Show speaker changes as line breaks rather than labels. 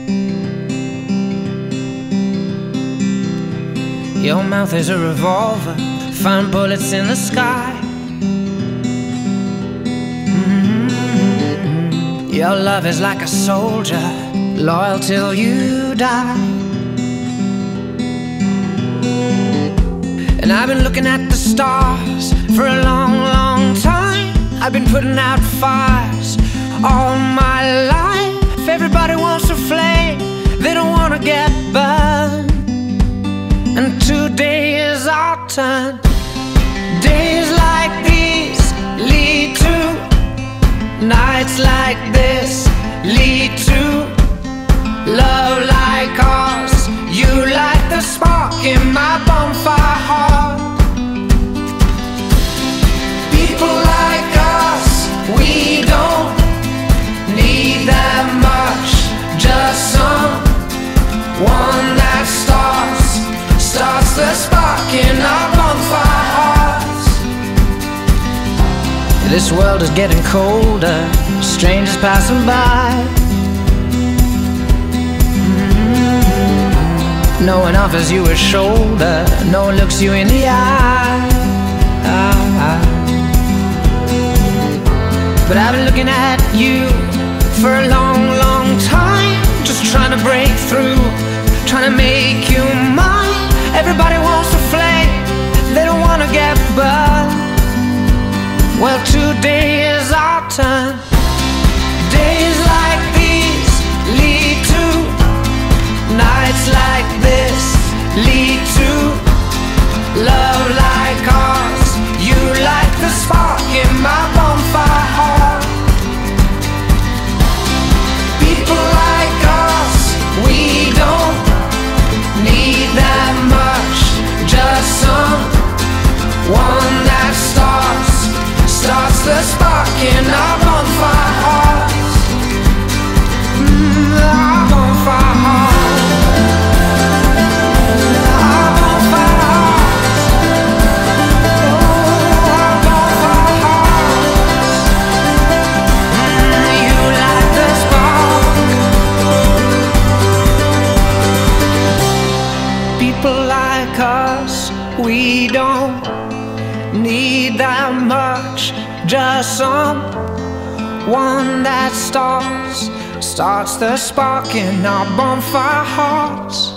Your mouth is a revolver, find bullets in the sky. Your love is like a soldier, loyal till you die. And I've been looking at the stars for a long, long time. I've been putting out fires all my life. Everybody wants a flame, they don't want to get burned. And today is our turn. Days like these lead to nights like this, lead to love like ours. You light the spark in my bonfire heart. People like us, we don't need that much. Just someone that starts the spark in our bonfire hearts. This world is getting colder, strangers passing by. No one offers you a shoulder, no one looks you in the eye. But I've been looking at you for a long, long time, just trying to break through, trying to make you mine. Everybody wants a flame, they don't want to get burned. Well, today is our turn. Days like these lead to nights like this, lead to love like ours. You light the spark in my bonfire heart. People like us, we don't need that much. Just someone that starts the spark in our bonfire hearts. Our bonfire hearts. Our bonfire hearts. Oh, our bonfire hearts. You light the spark. People like us, we don't need that much. Just someone that starts the spark in our bonfire hearts.